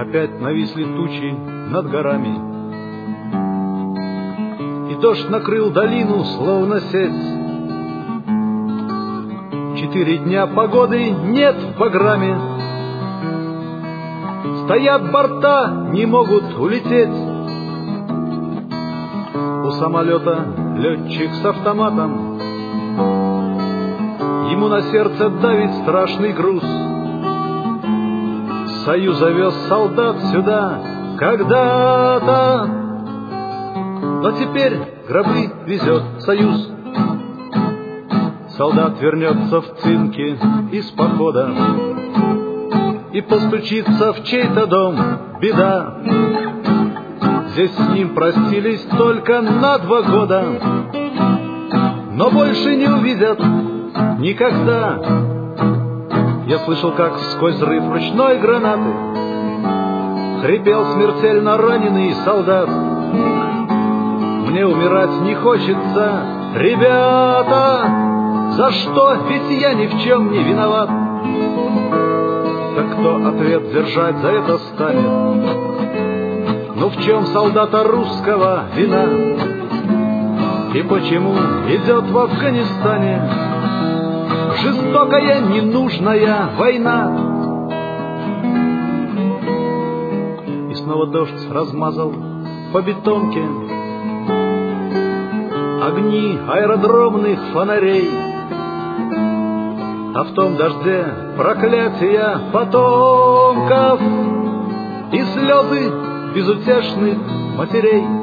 опять нависли тучи над горами, и дождь накрыл долину, словно сеть. 4 дня погоды нет в программе, стоят борта, не могут улететь. У самолета летчик с автоматом, ему на сердце давит страшный груз. Союз завез солдат сюда когда-то, но теперь гробы везет Союз. Солдат вернется в цинке из похода и постучится в чей-то дом, беда. Здесь с ним простились только на 2 года, но больше не увидят никогда. Я слышал, как сквозь взрыв ручной гранаты хрипел смертельно раненый солдат. Мне умирать не хочется, ребята, за что? Ведь я ни в чем не виноват. Так кто ответ держать за это станет? Ну в чем солдата русского вина? И почему идет в Афганистане жестокая, ненужная война? И снова дождь размазал по бетонке огни аэродромных фонарей, а в том дожде проклятия потомков и слезы безутешных матерей.